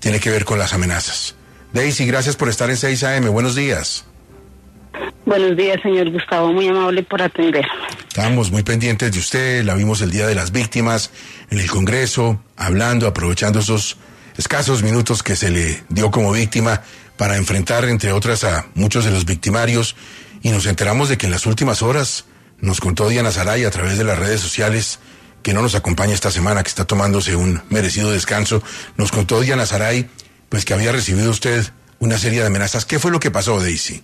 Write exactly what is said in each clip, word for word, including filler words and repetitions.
tiene que ver con las amenazas. Daisy, gracias por estar en seis A M. Buenos días. Buenos días, señor Gustavo, muy amable por atender. Estamos muy pendientes de usted, la vimos el Día de las Víctimas en el Congreso, hablando, aprovechando esos escasos minutos que se le dio como víctima para enfrentar, entre otras, a muchos de los victimarios, y nos enteramos de que en las últimas horas nos contó Diana Saray a través de las redes sociales, que no nos acompaña esta semana, que está tomándose un merecido descanso. Nos contó Diana Saray, pues que había recibido usted una serie de amenazas. ¿Qué fue lo que pasó, Daisy?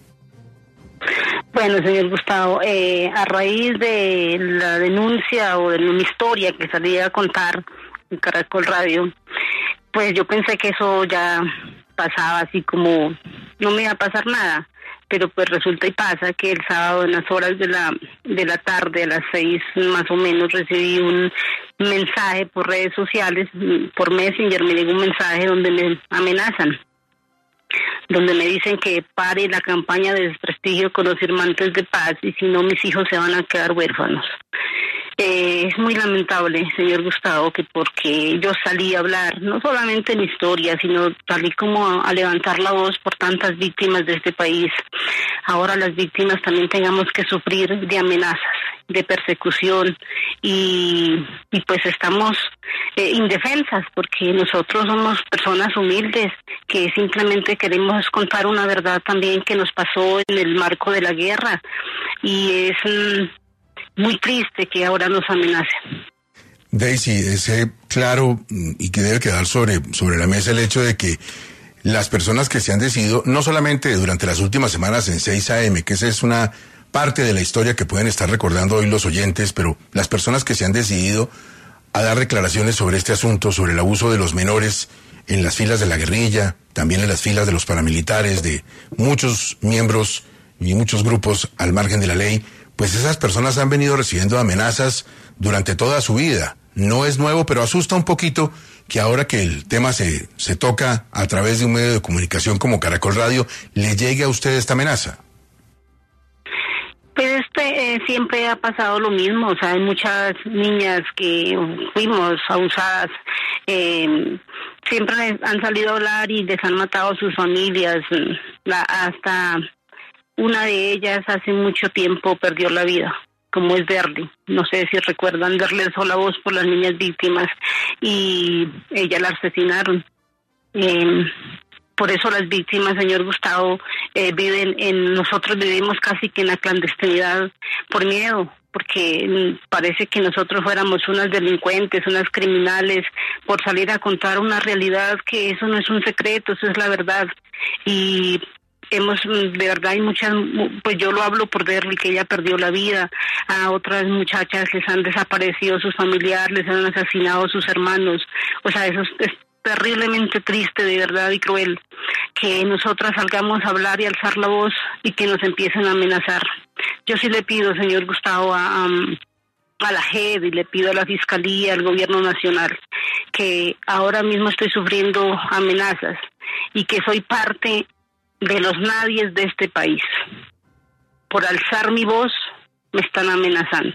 Bueno, señor Gustavo, eh, a raíz de la denuncia o de una historia que salí a contar en Caracol Radio, pues yo pensé que eso ya pasaba así como no me iba a pasar nada, pero pues resulta y pasa que el sábado en las horas de la de la tarde, a las seis más o menos, recibí un mensaje por redes sociales, por Messenger, me llegó un mensaje donde me amenazan, donde me dicen que pare la campaña de desprestigio con los firmantes de paz y si no mis hijos se van a quedar huérfanos. Eh, es muy lamentable, señor Gustavo, que porque yo salí a hablar, no solamente en historia, sino salí como a, a levantar la voz por tantas víctimas de este país. Ahora las víctimas también tengamos que sufrir de amenazas, de persecución y, y pues estamos eh, indefensas porque nosotros somos personas humildes que simplemente queremos contar una verdad también que nos pasó en el marco de la guerra y es mm, muy triste que ahora nos amenacen. Daisy, es eh, claro y que debe quedar sobre, sobre la mesa el hecho de que las personas que se han decidido, no solamente durante las últimas semanas en seis A M, que esa es una parte de la historia que pueden estar recordando hoy los oyentes, pero las personas que se han decidido a dar declaraciones sobre este asunto, sobre el abuso de los menores en las filas de la guerrilla, también en las filas de los paramilitares, de muchos miembros y muchos grupos al margen de la ley, pues esas personas han venido recibiendo amenazas durante toda su vida. No es nuevo, pero asusta un poquito que ahora que el tema se, se toca a través de un medio de comunicación como Caracol Radio, le llegue a usted esta amenaza. Pues este eh, siempre ha pasado lo mismo, o sea, hay muchas niñas que fuimos abusadas, eh, siempre han salido a hablar y les han matado a sus familias, la, hasta una de ellas hace mucho tiempo perdió la vida, como es Derly, no sé si recuerdan, Derly alzó la voz por las niñas víctimas y ella la asesinaron. Eh, Por eso las víctimas, señor Gustavo, eh, viven en, nosotros vivimos casi que en la clandestinidad por miedo, porque mm, parece que nosotros fuéramos unas delincuentes, unas criminales, por salir a contar una realidad que eso no es un secreto, eso es la verdad. Y hemos, de verdad hay muchas, pues yo lo hablo por Derly, que ella perdió la vida, a otras muchachas les han desaparecido sus familiares, les han asesinado sus hermanos, o sea, eso es, es terriblemente triste, de verdad, y cruel, que nosotras salgamos a hablar y alzar la voz y que nos empiecen a amenazar. Yo sí le pido, señor Gustavo, a, a la J E D y le pido a la Fiscalía, al Gobierno Nacional, que ahora mismo estoy sufriendo amenazas y que soy parte de los nadies de este país. Por alzar mi voz me están amenazando.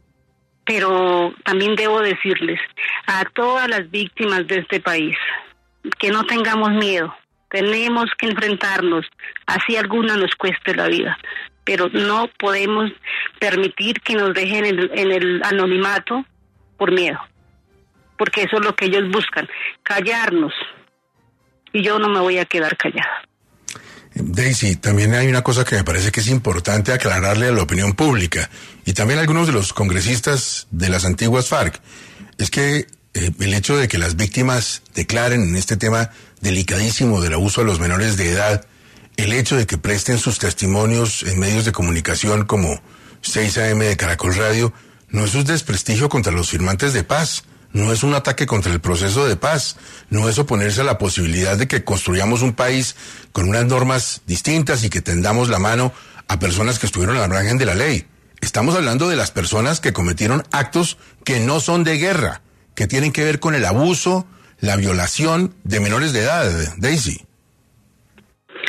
Pero también debo decirles a todas las víctimas de este país que no tengamos miedo, tenemos que enfrentarnos, así alguna nos cueste la vida, pero no podemos permitir que nos dejen en el, en el anonimato por miedo, porque eso es lo que ellos buscan, callarnos, y yo no me voy a quedar callada. Daisy, también hay una cosa que me parece que es importante aclararle a la opinión pública y también a algunos de los congresistas de las antiguas FARC, es que eh, el hecho de que las víctimas declaren en este tema delicadísimo del abuso a los menores de edad, el hecho de que presten sus testimonios en medios de comunicación como seis A M de Caracol Radio, no es un desprestigio contra los firmantes de paz, no es un ataque contra el proceso de paz, no es oponerse a la posibilidad de que construyamos un país con unas normas distintas y que tendamos la mano a personas que estuvieron al margen de la ley. Estamos hablando de las personas que cometieron actos que no son de guerra, que tienen que ver con el abuso, la violación de menores de edad, Daisy.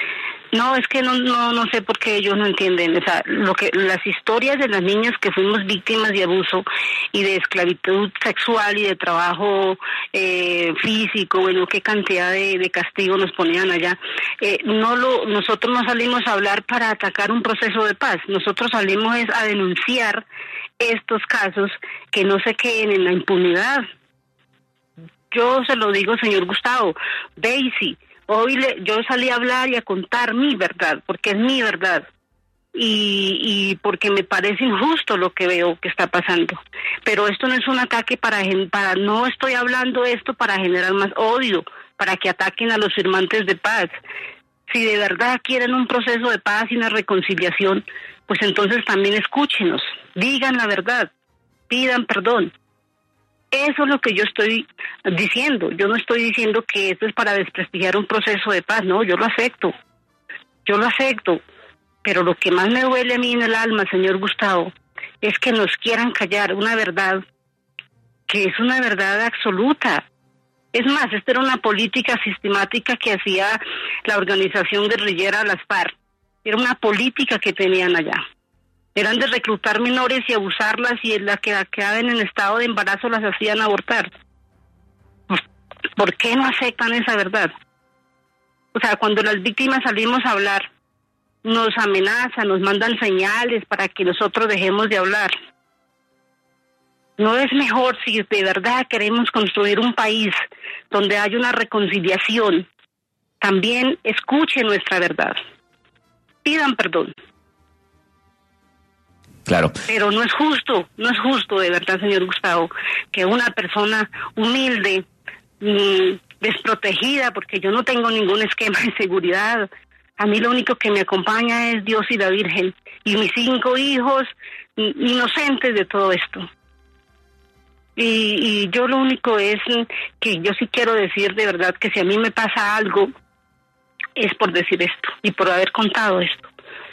No, es que no, no, no sé por qué ellos no entienden. O sea, lo que las historias de las niñas que fuimos víctimas de abuso y de esclavitud sexual y de trabajo eh, físico, bueno, qué cantidad de, de castigo nos ponían allá. Eh, no lo, nosotros no salimos a hablar para atacar un proceso de paz. Nosotros salimos es a denunciar estos casos que no se queden en la impunidad. Yo se lo digo, señor Gustavo, Daisy. Hoy le, yo salí a hablar y a contar mi verdad, porque es mi verdad, y, y porque me parece injusto lo que veo que está pasando. Pero esto no es un ataque para, para, no estoy hablando esto para generar más odio, para que ataquen a los firmantes de paz. Si de verdad quieren un proceso de paz y una reconciliación, pues entonces también escúchenos, digan la verdad, pidan perdón. Eso es lo que yo estoy diciendo. Yo no estoy diciendo que esto es para desprestigiar un proceso de paz. No, yo lo acepto. Yo lo acepto. Pero lo que más me duele a mí en el alma, señor Gustavo, es que nos quieran callar una verdad que es una verdad absoluta. Es más, esta era una política sistemática que hacía la organización guerrillera, las FARC. Era una política que tenían allá. Eran de reclutar menores y abusarlas, y las que quedaban en estado de embarazo las hacían abortar. ¿Por qué no aceptan esa verdad? O sea, cuando las víctimas salimos a hablar, nos amenazan, nos mandan señales para que nosotros dejemos de hablar. ¿No es mejor, si de verdad queremos construir un país donde haya una reconciliación, también escuchen nuestra verdad? Pidan perdón. Claro. Pero no es justo, no es justo de verdad, señor Gustavo, que una persona humilde, mmm, desprotegida, porque yo no tengo ningún esquema de seguridad. A mí lo único que me acompaña es Dios y la Virgen, y mis cinco hijos inocentes de todo esto. Y, y yo lo único es que yo sí quiero decir de verdad que si a mí me pasa algo, es por decir esto y por haber contado esto.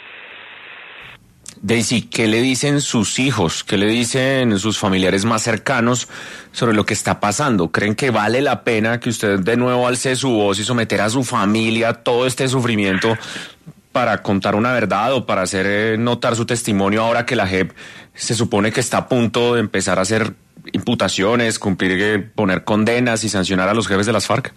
Daisy, ¿qué le dicen sus hijos? ¿Qué le dicen sus familiares más cercanos sobre lo que está pasando? ¿Creen que vale la pena que usted de nuevo alce su voz y someter a su familia a todo este sufrimiento para contar una verdad o para hacer eh, notar su testimonio ahora que la J E P se supone que está a punto de empezar a hacer imputaciones, cumplir, eh, poner condenas y sancionar a los jefes de las FARC?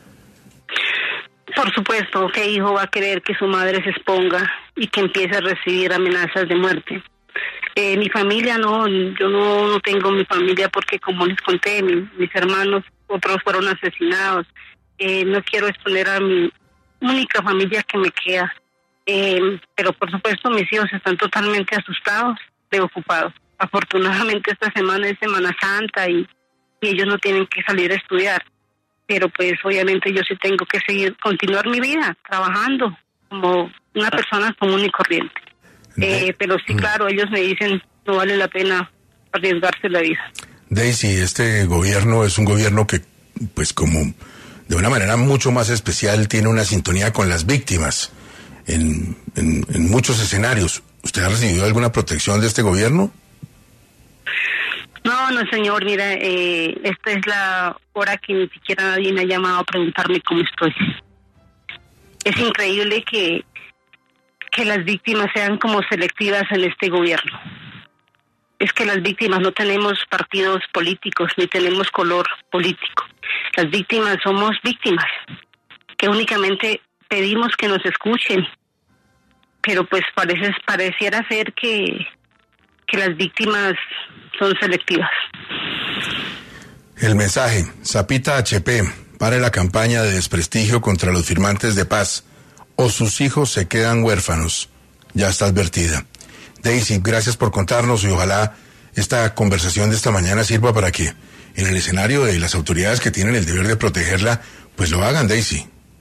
Por supuesto, ¿qué hijo va a querer que su madre se exponga y que empiece a recibir amenazas de muerte? Eh, mi familia no, yo no, no tengo mi familia porque, como les conté, mi, mis hermanos, otros fueron asesinados. Eh, no quiero exponer a mi única familia que me queda. Eh, pero por supuesto mis hijos están totalmente asustados, preocupados. Afortunadamente esta semana es Semana Santa y, y ellos no tienen que salir a estudiar. Pero pues obviamente yo sí tengo que seguir, continuar mi vida, trabajando como una persona común y corriente. Eh, pero sí, claro, ellos me dicen, no vale la pena arriesgarse la vida. Daisy, este gobierno es un gobierno que, pues como de una manera mucho más especial, tiene una sintonía con las víctimas en, en, en muchos escenarios. ¿Usted ha recibido alguna protección de este gobierno? No, no, señor, mira, eh, esta es la hora que ni siquiera nadie me ha llamado a preguntarme cómo estoy. Es increíble que, que las víctimas sean como selectivas en este gobierno. Es que las víctimas no tenemos partidos políticos, ni tenemos color político. Las víctimas somos víctimas, que únicamente pedimos que nos escuchen. Pero pues parece, pareciera ser que, que las víctimas son selectivas. El mensaje, Zapita H P, pare la campaña de desprestigio contra los firmantes de paz, o sus hijos se quedan huérfanos. Ya está advertida. Daisy, gracias por contarnos y ojalá esta conversación de esta mañana sirva para que en el escenario de las autoridades que tienen el deber de protegerla, pues lo hagan, Daisy.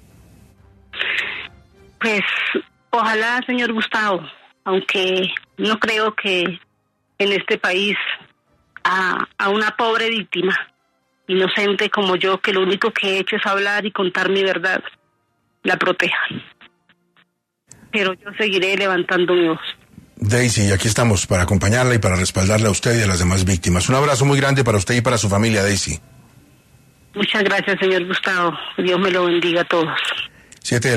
Pues ojalá, señor Gustavo, aunque no creo que en este país a, a una pobre víctima, inocente como yo, que lo único que he hecho es hablar y contar mi verdad, la protejan. Pero yo seguiré levantando mi voz. Daisy, aquí estamos para acompañarla y para respaldarla a usted y a las demás víctimas. Un abrazo muy grande para usted y para su familia, Daisy. Muchas gracias, señor Gustavo. Dios me lo bendiga a todos. Siete